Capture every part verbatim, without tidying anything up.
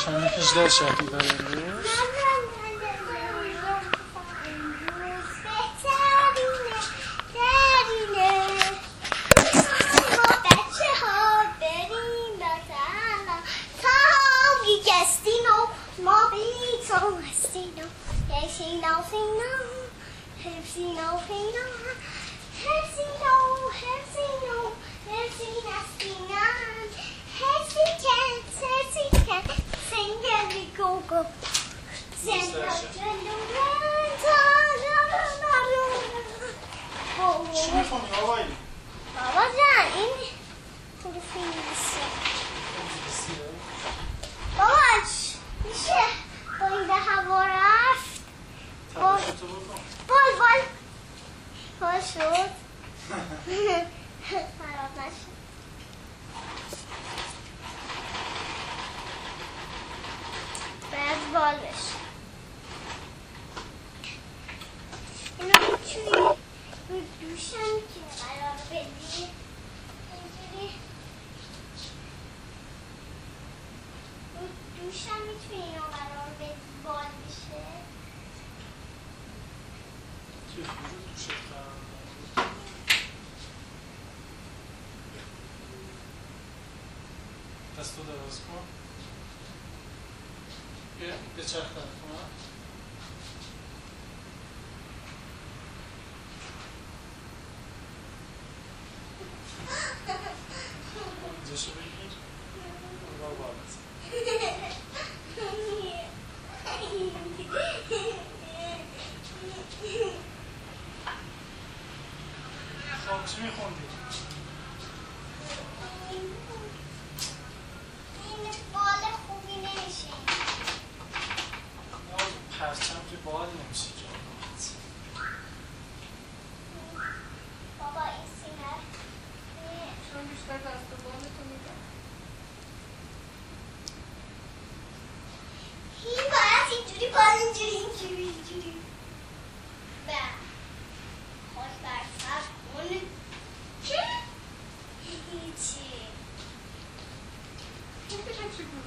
چند هجده شهری برای امروز چی میخونی آقایی؟ بابا جان این پول فیلیسه بابا میشه با این به هوا رفت بال بال بال بال شد خراب نشد باید بال بشه اینو میتونی رو دوشم میتونی قرار بدی اینجوری رو دوشم میتونی اینو قرار بدی بال بشه چی رو دوشت قرار دست تو دراز کن به چرخ طرف کن اینجاشو بگیر برو بار بزن خب چی میخوندی؟ این بال خوبی نمیشه پرچم که بال نمیشه جا بابا این سینه چون بیشتر دست و بالتو میدم این باید اینجوری بال اینجوری اینجوری اینجوری به خوش برسر کن که هیچی این بشه چی بود؟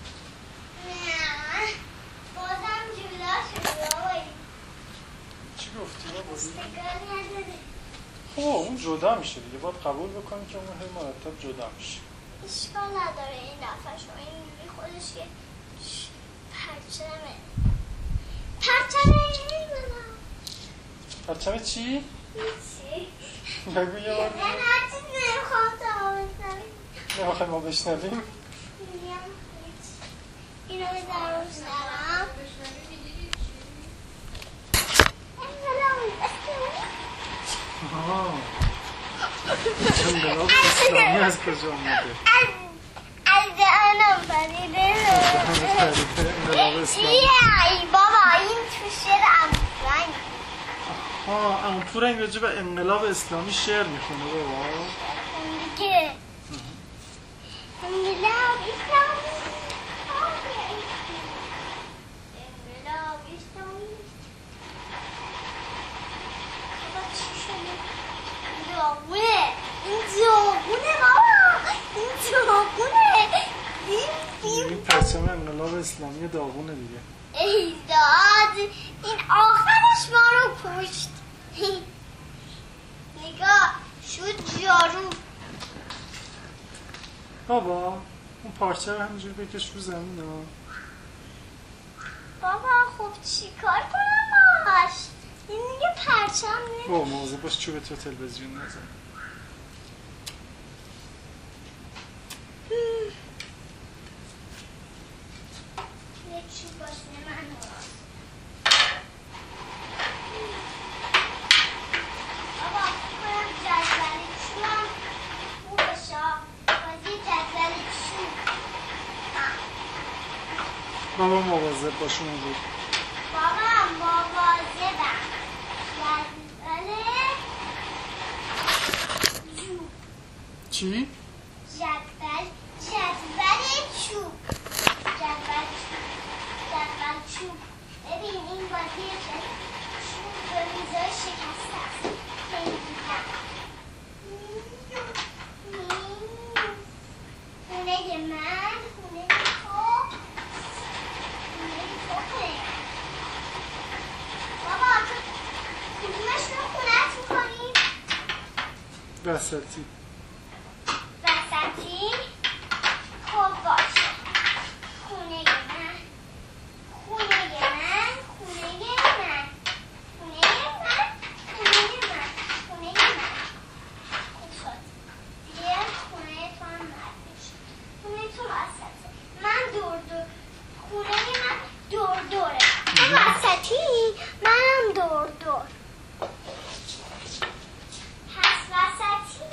نه بازم جدا شده بابایی چی گفتی بابا؟ استقلال نداره خب اون جدا میشه دیگه باید قبول بکنی که اون هی مرتب جدا میشه اشکال نداره این دفعه شما اینجوری خودش که پرچمه پرچمه نمیدونم پرچم چی؟ هیچی بگو یه بار من هر چیزی نمیخوام تا بشنویم نمیخوای ما بشنویم؟ میگم هیچ اینو بذار روش دارم بشنوی میگی هیچی؟ انقلاب اسلامی آها انقلاب اسلامی از کجا اومده؟ از از دهنم پریده انقلاب اسلامی چیه ای بابا این تو شعر امفرنگ آه اما پورنگ راجع به انقلاب اسلامی شعر میخونه بابا دیگه انقلاب اسلامی انقلاب اسلامی بابا چی شده این داغونه این داغونه بابا این داغونه این پرچم انقلاب اسلامی داغونه دیگه ای داد این آخرش ما رو کشت نگاه شد جارو بابا اون پارچه همینجور بکش رو زمین ها بابا خوب چی کار کنم باش این دیگه پرچم نمی بابا مواظب باش چوب تو تلویزیون نزن یه چوب باش من هست بابا کنم جدولی چوبم خوب بشه بازی جدولی چوب بابا مواظب باش اون بود بابا مواظبم جدول چوب چی؟ جدول جدول چوب جدول چوب جدول چوب ببین این بازی چوب به میزای شکسته است خونه من خونه تو اوکی. بابا تو کدومش رو خونت میکنی؟ وسطی. وسطی؟ خب باشه. خونه من. خونه من. خونه من. خونه من. خونه من. خونه من. خوب شد. دیگه خونه تو هم مرد شد. خونه تو وسطه. من دور دور. خونه من دور دوره. تو وسطی. منم دور دور. پس وسطی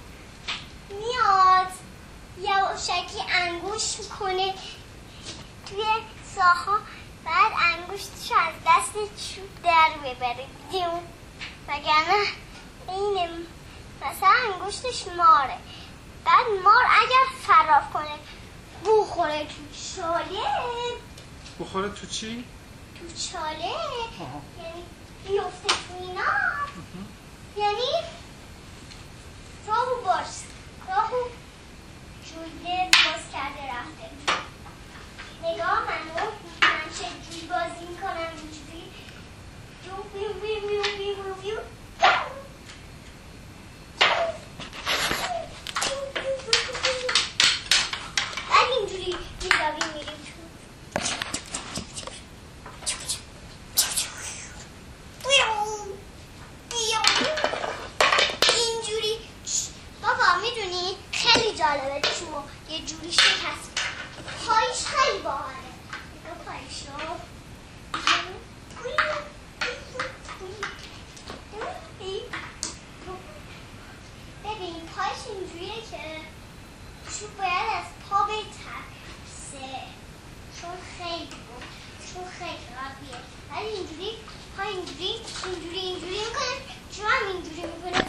میاد یواشکی انگوش میکنه توی ساها، بعد انگوشتش از دست چوب در ببره دیون، وگرنه اینه مثلا انگوشتش ماره. بعد مار اگر فرار کنه بخوره تو چاله. بخوره تو چی؟ تو چاله آها. یعنی بیفته تو اینا، یعنی راهو باز راهو جویده باز کرده رفته. نگاه منو، من چه جوی بازی میکنم اینجوری جو بیو بیو بیو بیو بیو. بعد اینجوری بیزاوی میریم تو. اینجوری بابا میدونی خیلی جالبه چون یه جوری شکست پایش خیلی باحاله. نگاه پایشو ببین پایش اینجوریه که چوب باید از پا بترسه چون خیلی بود، چون خیلی قویه. ولی اینجوری پا اینجوری اینجوری اینجوری میکنه، چون هم اینجوری میکنه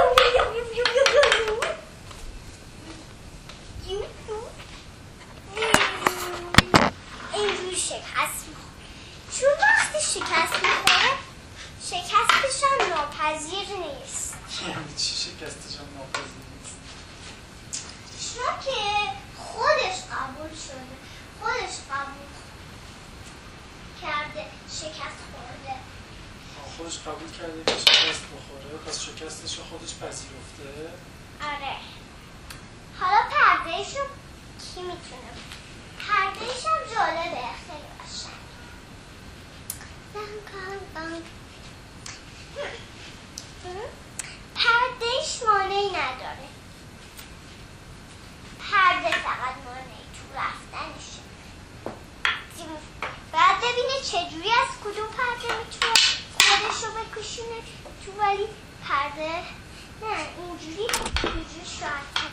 اینجوری شکست میخوره. چون وقتی شکست میخوره شکستش هم ناپذیر نیست. یعنی چی شکستش هم ناپذیر نیست؟ چون که خودش قبول شده، خودش قبول کرده شکست خورده. خودش قبول کرده که شکست بخوره، پس شکستش رو خودش پذیرفته. آره. حالا پردهش رو کی میتونه؟ پردهش هم جالبه، خیلی قشنگ. پردهش مانعی نداره. پرده فقط مانعی تو رفتنشه. بعد ببینه چجوری از کدوم پرده میتونه خودش رو بکشونه تو، ولی پرده نه اینجوری اینجوری شاید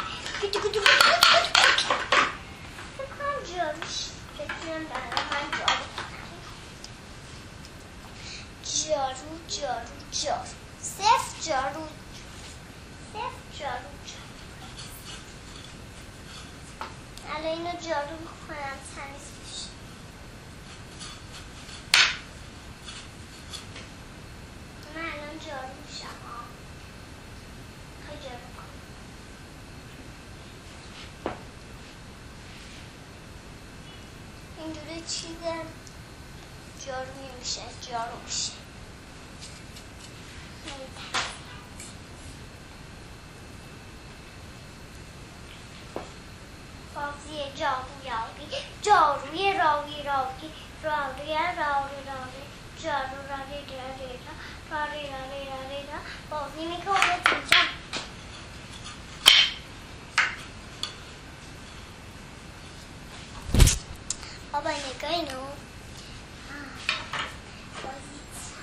فکر کنم جاروش بتونم برای من جارو جارو جارو جارو صفر جارو صفر جارو جارو. الان اینو جارو میکنم تمیز بشه. من الان جارو میشم ها. خیلی جارو کن. اینجوری چیزم جارو نمیشه، جارو میشه. بازی جارو یاری جاروی راوی راوی راوی راوی راوی جارو راوی راوی راوی راوی راوی را بازی میکنه اینجا. بابا نگاه اینو بازی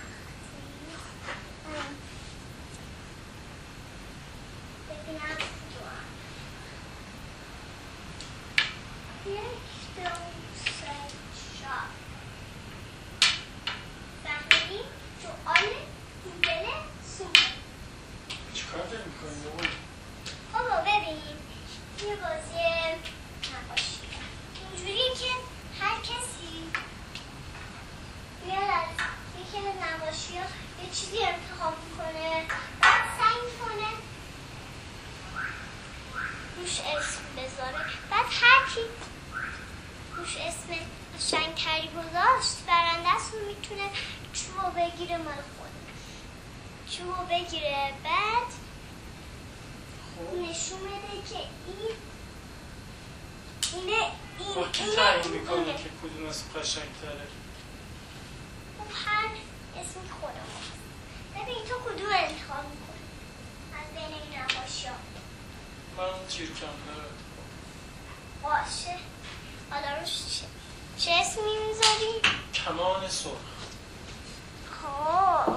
ببینم کدوم یک دو سه چهار فهمیدی؟ سؤال گوگل سومه. چیکار داری میکنی بابا؟ بابا ببین یه بازی نقاشی اینجوری که هر کسی اسم میتونه چوبو بگیره مال خودش، چوبو بگیره بعد نشون بده که این اینه این خب کی تعیین میکنه که کدوم اسم قشنگ‌تره؟ خب هر اسمی که خودمون هست. ببین تو کدوم انتخاب میکنی از بین این نقاشی‌ها؟ من تیرکم‌دار باشه حالا روش چه؟ چه اسمی میذاری؟ کمان سرخ. خب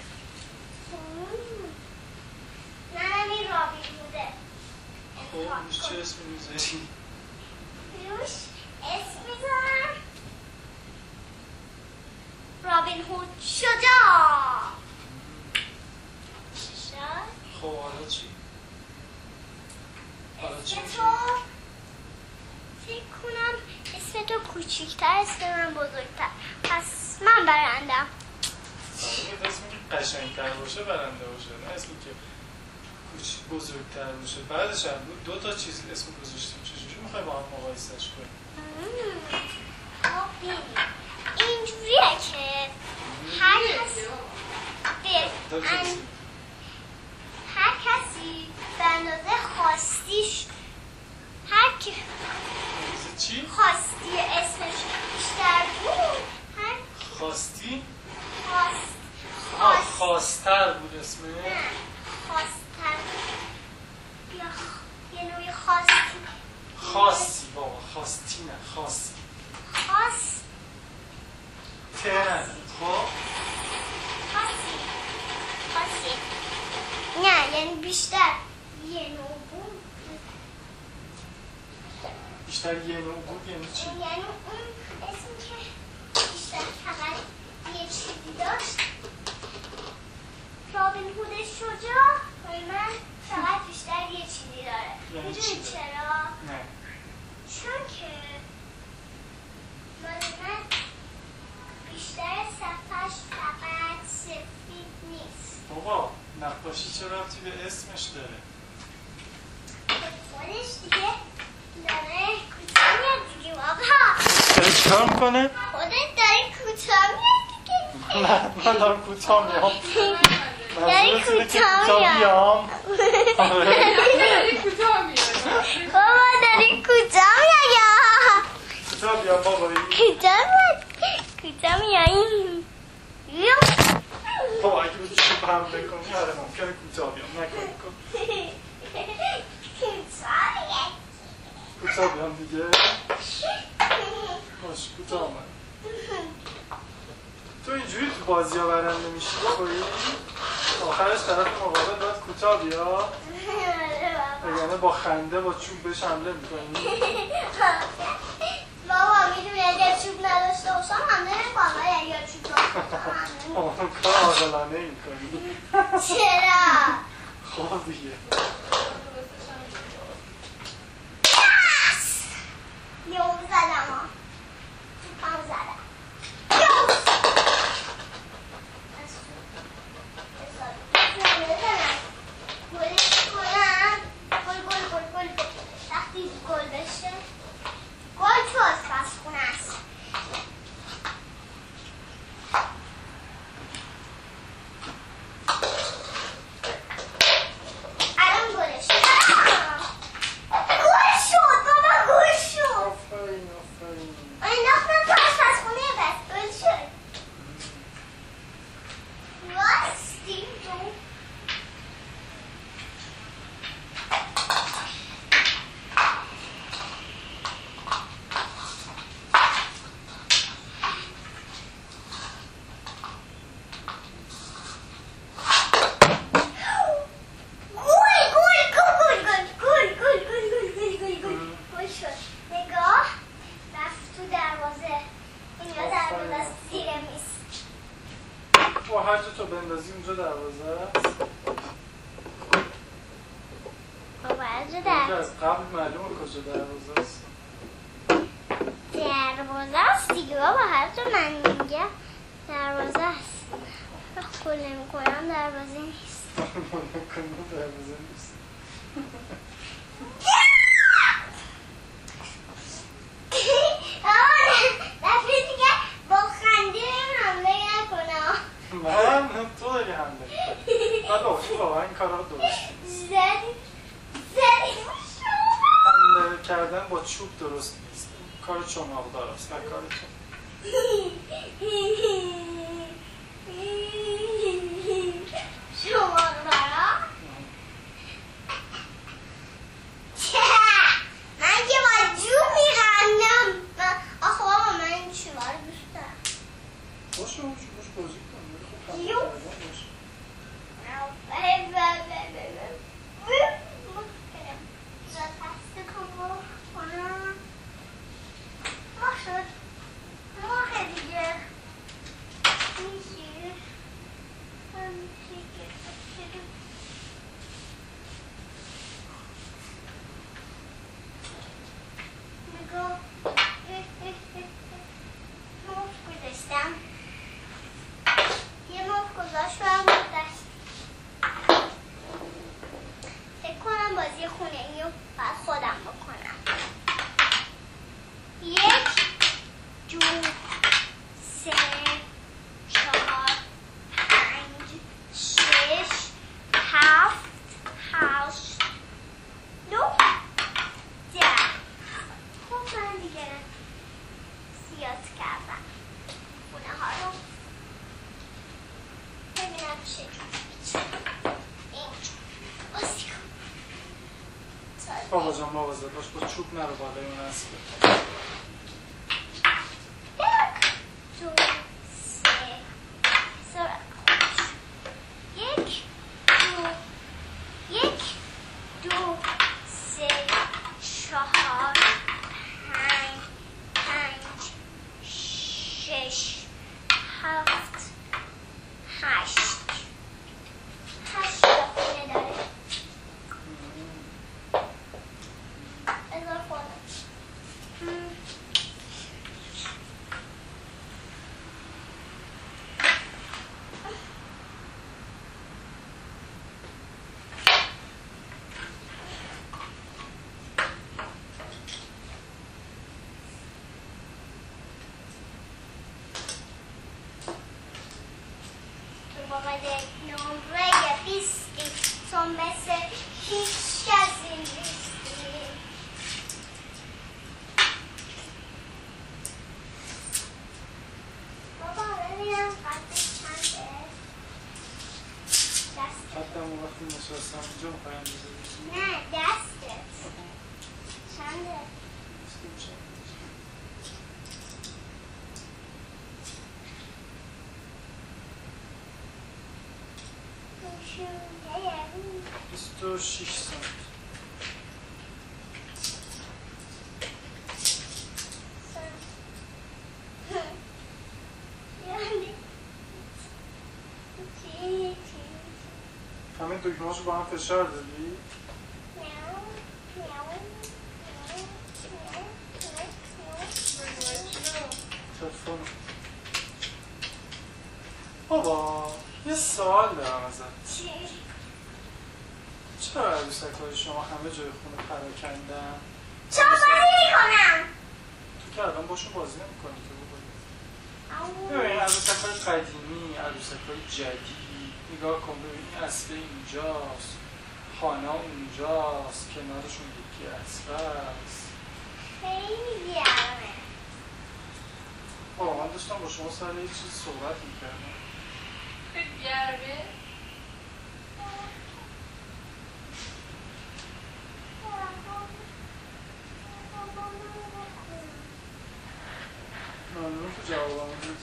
منم این رابین بوده. خب روش چه اسمی میذاری؟ روش اسم میذارم رابین هود شجاع. شجاع؟ خب حالا چی؟ حالا چی اسم میشه؟ تو فکر کنم اسم تو کوچیکتر، اسم من بزرگتر، پس من برندم. برای اسمی که قشنگ‌تر باشه برنده باشه، نه اسمی که کوچیک بزرگتر باشه. بعدش هم دو تا چیز اسم گذاشتیم، چجوری میخوای با هم مقایسه‌اش کنی؟ خب ببین اینجوریه که هر کسی دو به تا ان- چیز. هر کسی به اندازه خواستیش، هر کی مثل چی؟ خواستی اسمش بیشتر بود، هر خواستی؟ خواست آه خواست خواستر بود اسمه؟ نه خواستن یا خ- یه نوعی خواستی خواستی بابا، خواستی نه خواستی. خواست ترن خب؟ خاصی خاصی نه یعنی بیشتر یه نوع بود، بیشتر یه نوع بود یعنی چی؟ یعنی اون اسمی که بیشتر فقط یه چیزی داشت رابین هود شجاع، ولی من فقط بیشتر یه چیزی داره. یعنی میدونی چی داره؟ چرا؟ نه چون که مال من بیشتر صفحش فقط سفید نیست، بابا نقاشی چه ربطی به اسمش داره؟ خودش دیگه داره کوتاه میاد دیگه بابا، داره چیکار میکنه؟ خودت داری کوتاه میاد دیگه. نه من دارم کوتاه میام. داری منظورت اینه که کوتاه کوتاه میاد. بیام. آره. داری کوتاه میاد. بابا داری کوتاه میاد، کوتاه بیام بابایی. کوتاه میاد، کوتاه میاد. بابا اگه بودی شو هم بکنی آره ممکنه کوتاه بیام، نکنی کن. کوتاه بیام دیگه. باش کوتاه آمد. تو اینجوری تو بازی ها برنده میشی بخوری؟ آخرش طرف مقابل باید کوتاه بیا، یعنی با خنده با چوب بهش حمله میکنی. بابا میدونی اگر چوب نداشته باشم حمله نمیکنم، ولی اگر چوب داشته باشم اون کار عاقلانه ای میکنی. چرا؟ خب دیگه یه اون زدم ها، توپم زدم. یوز گلش کنم، گل گل گل گل وقتی گل بشه گل تو آشپزخونه است. الان گلش گل شد بابا، گل شد. آفرین آفرین. انداختم تو آشپزخونه بس گل شد. راستی تو با هر جا تو بندازی اونجا دروازه است. اونجا از قبل معلومه کجا دروازه است. دروازه است دیگه بابا، هر جا من میگم دروازه است. خب نمی کنم دروازه نیست. نکنه دروازه نیست. دفعه دیگه با خنده نمیدونم کردن با چوب درست نیست. کار چماقدار است، نه کار تو. چماقدارا؟ من که با چوب میخندم. آخه بابا من این چوبا رو دوست دارم. باشه باشه باشه بازی کن. یو. بابا جان مواظب باش با چوب نرو بالای اون اسب. مثل هیچ کسی نیستی. بابا ببینم قدش چنده؟ دستت. حتی اون وقتی نشستم اینجا میخوایم بزنیم. نه دستت چنده؟ دستیم چنده؟ بیست و شش سانت. همین دکمه‌هاشو با هم فشار دادی؟ تلفن. بابا یه سوال دارم ازت. چی؟ چرا عروسک‌های شما همه جای خونه پراکندن؟ چرا بازی میکنم؟ تو که الان باشون بازی نمی‌کنی که بابا. ببین عروسک‌های قدیمی، عروسک‌های جدید، نگاه کن ببین این اسبه اینجاست، خانه اونجاست، کنارشون یکی اسبه است. خیلی گرمه. بابا من داشتم با شما سر یه چیز صحبت می‌کردم. خیلی گرمه؟ ممنون که جوابم دید.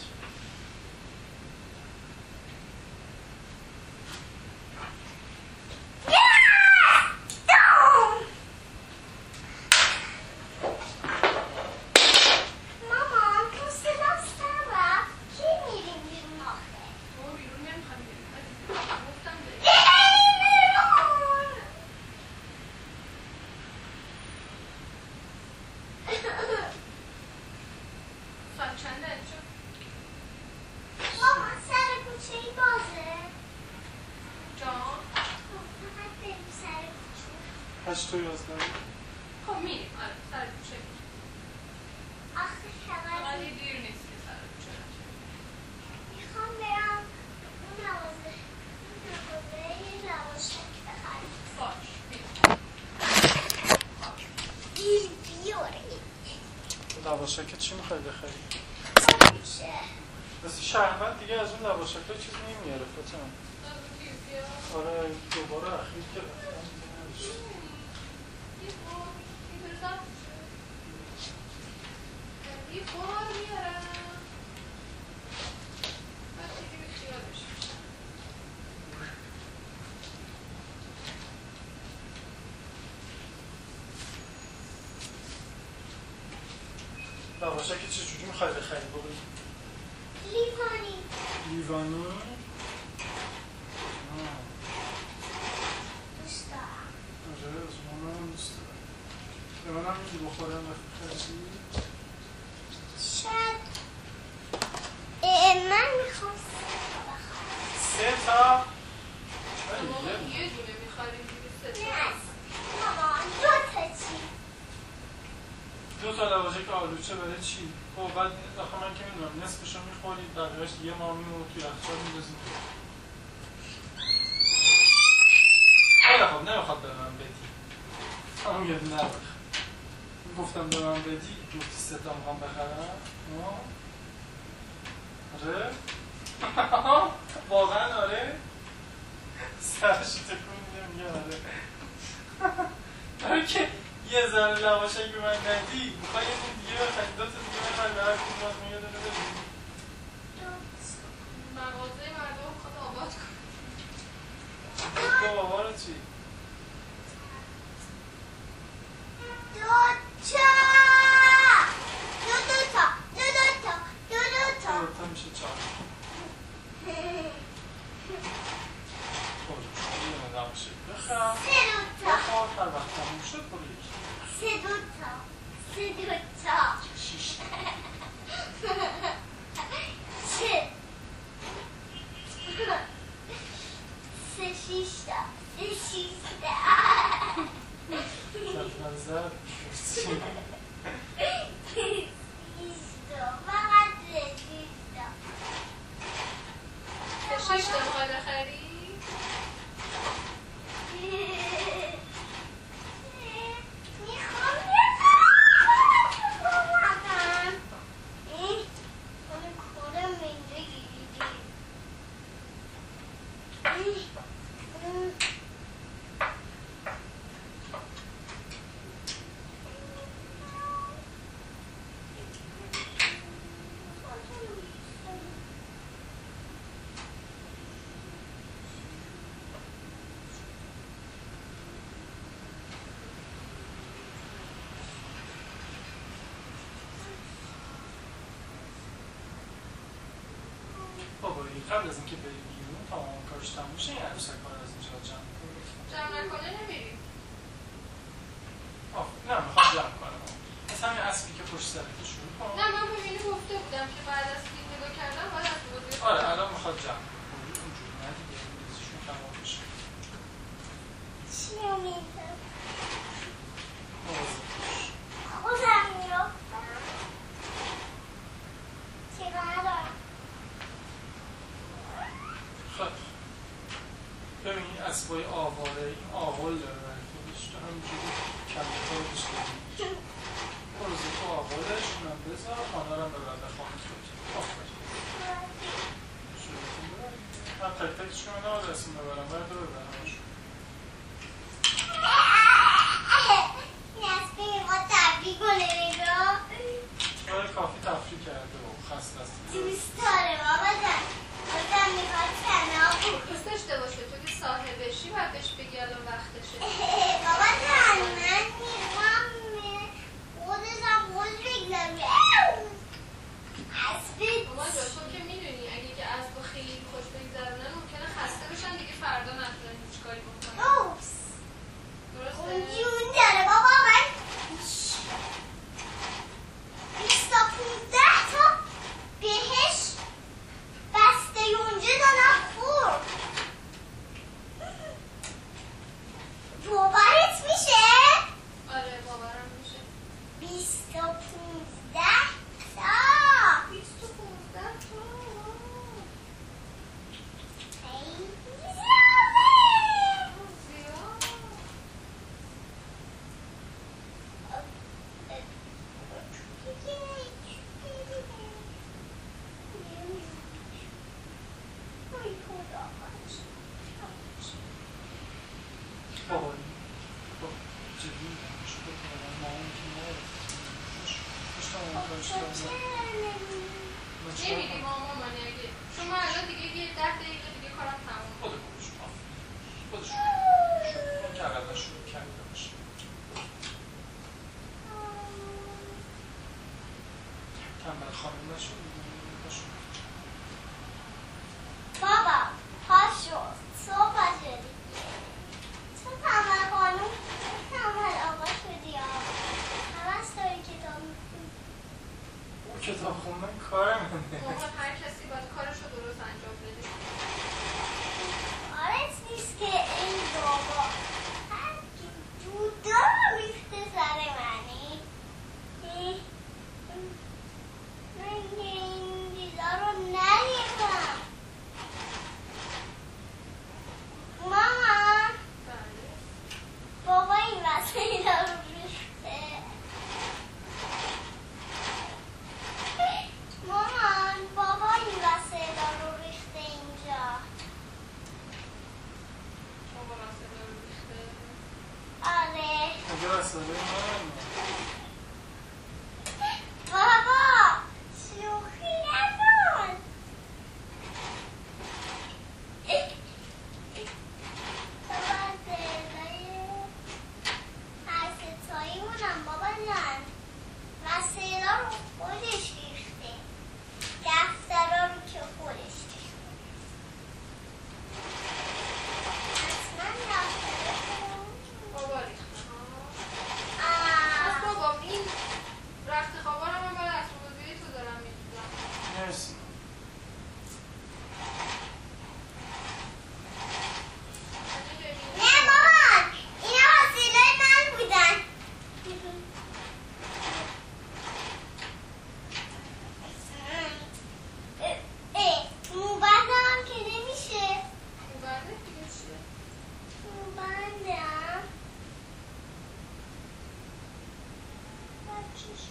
هشت و یازده. خب میریم آره سر کوچه میریم. آخه فقط خیلی یه دیر نیست که سر کوچه میخوام برم اون نوازه نوازه یه نوازشک بخریم. باش میریم. دیر لواشک چی میخوای بخری؟ چه؟ مثل شهروند دیگه از اون لواشک های چیز نمیاره فاطمه. آره دوباره اخیر که رفتم دیگه یه بار میارم بعد دیگه به خیالش میشم. لواشک چجوری میخوای بخری بگوی؟ لیوانی. لیوانی؟ دوست دارم. آره از منم دوست دارم. به منم میگی بخورم بخری؟ شاید من میخوام سه تا؟ ما یه دونه میخواریم دیگه سه تا. نه مامان دو تا چی؟ دو تا لواشک آلوچه برای چی؟ خب بعد آخه من که میدونم نصفشو میخورید بقیه‌اش یه ما میمونه توی یخچال میندازیم. خیلی خب نمیخواد به من بدی. اما یه دونه نبخ. گفتم به من بدی گفتی سه تا میخوام بخرم. آره؟ واقعا آره؟ سرشو تکون میده میگه آره. آره که یه ذره لواشک به من ندی میخوای یه دیگه بخری دو تا دیگه بخری به هر کدوم یه دونه بدی. مغازه مردم خود آباد کن. تو بابا رو چی؟ دو تا دو دو تا دو دو تا دو دو تا دو تا میشه چهار. خب یه دونه لواشک بخرم. سه دو تا بخواه هر وقت تموم شد برو یکی. سه دو تا سه دو تا شیش تا. سه سه شیش تا سه شیش تا شطرنزد شیش تا فقط شیش تا شیش تا میخوای بخری؟ میخوام بخرم این اون کارم اینجا گیریدی بابا قبل از اینکه بری بیرون تا اون کارش تموم شه این عروسک ها رو از اینجا جمع کنی. جمع نکنه نمیریم. آه نه میخوام جمع کنم. از همین اسبی که پشت سرت شروع کن. نه من به اینو گفته بودم که بعد از فیلم نگاه کردم باید از بازی آره الان میخواد جمع کنی. اونجوری نه دیگه میزشون خراب بشه. چی میزم مواظب باش. خودم میرفتم چیکار دارم خب ببین این اسبای آواره این آغل داره برای خودش تو همینجوری کمیتا رو دوست داریم برو تو آغلش اونم بذار خانه رو هم ببر به خانه خود آفرین شروعتون ببر من تک تکش که من نباید اسم ببرم باید تو ببرم این اسبی میخواد تفریح کنه نگاه آره کافی تفریح کرده و خسته است دوست داره بابا جان بازم میخواد تنها دوست داشته باشه تو که صاحبشی باید بهش بگی الان وقتشه. بابا جان من میخوام خودشم خوش بگذارم اسبی مامان جان تو که میدونی اگه که اسب خیلی خوش بگذرونن ممکنه خسته بشن دیگه فردا نتونن هیچ کاری بکنن. اوپس درسته؟ اون جون داره بابا من بیست تا پونزده تا بهش بسته اونجا دادم خورد باورت میشه؟ آره باورم میشه. بیست تا پونزده تا بیست و پونزده تا خیلی زیاد. زیاده نمیدی ماما من اگه چون من الان دیگه یه ده دقیقه دیگه کارم تموم خود خودش خودش اون که اقلا شروع کرده باشه تنبل خانم نشون بابا پاشو صبح شدی تو تنبل خانم تنبل آقا شدی همه داری کتاب میخونی او کتاب خوندن کارم موقع هر کسی باید کارشو درست انجام بده آرز نیست که این بابا هر کی جودا ریخته سر منی من این دیزا رو ندیدم ماما بابا این وسیله رو ریخته مامان بابا این وسیله رو ریخته اینجا بابا وسیله رو ریخته آره اگه وسیله من بابا شوخی نکن تو وسیله هر ستاییمونم بابا جان وسیله رو خودش ریخته دفترها رو که خودش ریخته حتما دفتره بابا ریخته ها آه. پس بابا این رخت خوابا رو من باید اسباب بازی تو دارم میدونم مرسی نه مامان اینا وسیله من بودن اه، اه، موبندم که نمیشه خوبنده دیگه چیه؟ موبندم بچه‌ش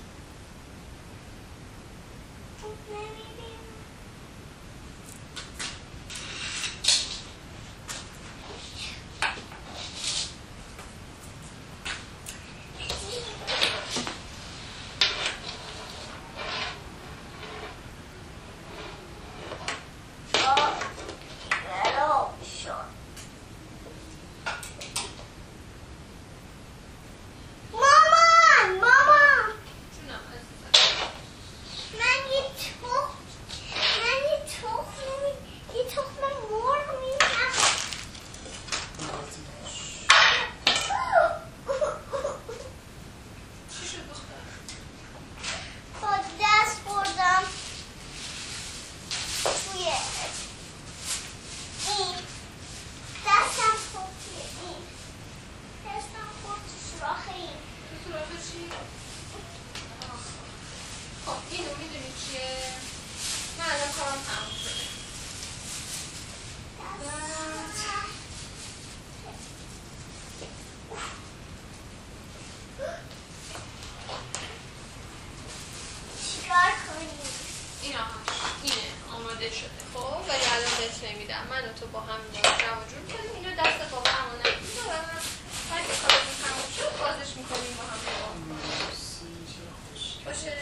خوب نمی‌بینم. آه، خراب شد. مامان مامان جونم عزیزم من یه تخم من یه تخم یه تخم مرغ می‌بینم. چی شد دختر؟ با دست بردم توی این دستم خورد توی این دستم خورد تو سوراخ این تو سراغ چی؟ آه. خب اینو میدونی چیه؟ من الان کارم تموم شده چیکار کنیم؟ این آهاش اینه آماده شده خب ولی الان بهت نمیدم من و تو با هم اینو جمع جور کنیم اینو دست بابا امانت میذارم هر که کارمون تموم شد بازش میکنیم با هم نگاه مرسی چه خوش باشه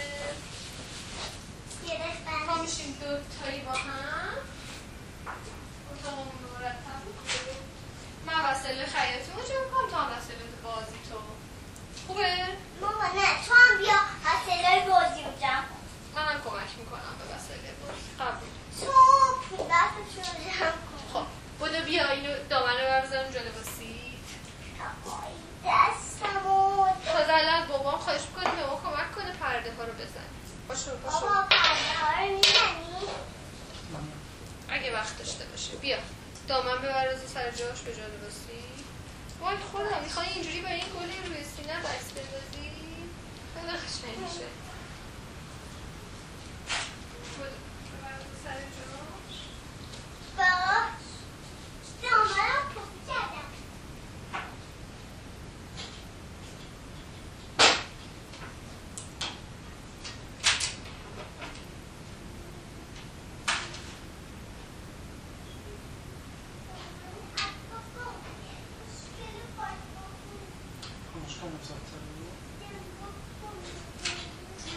گرفتن ما میشیم دو تایی با هم اتاقمون رو مرتب میکنیم من وسیله خیاطیمو جمع کنم تو هم وسیله بازی تو خوبه؟ ماما نه تو هم بیا وسیله بازی رو جمع کن منم کمک میکنم به وسیله بازی قبول تو دستشو رو جمع کن خب بودو بیا اینو دامنه رو بذارم جلو سیت آی دستمو تازه الان بابام خواهش میکنه به ما کمک کنه پرده ها رو بزنه باشه باشه بابا پرده ها رو میزنی؟ اگه وقت داشته باشه بیا دامن ببر روز سر جاش به جا درستی وای خدا میخوای اینجوری با این گلی روی سینه بس بندازی خیلی قشنگ میشه بودو ببر روز سر جاش باش دامن رو پاکی کردم مشکل نفسات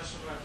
نشون نداد.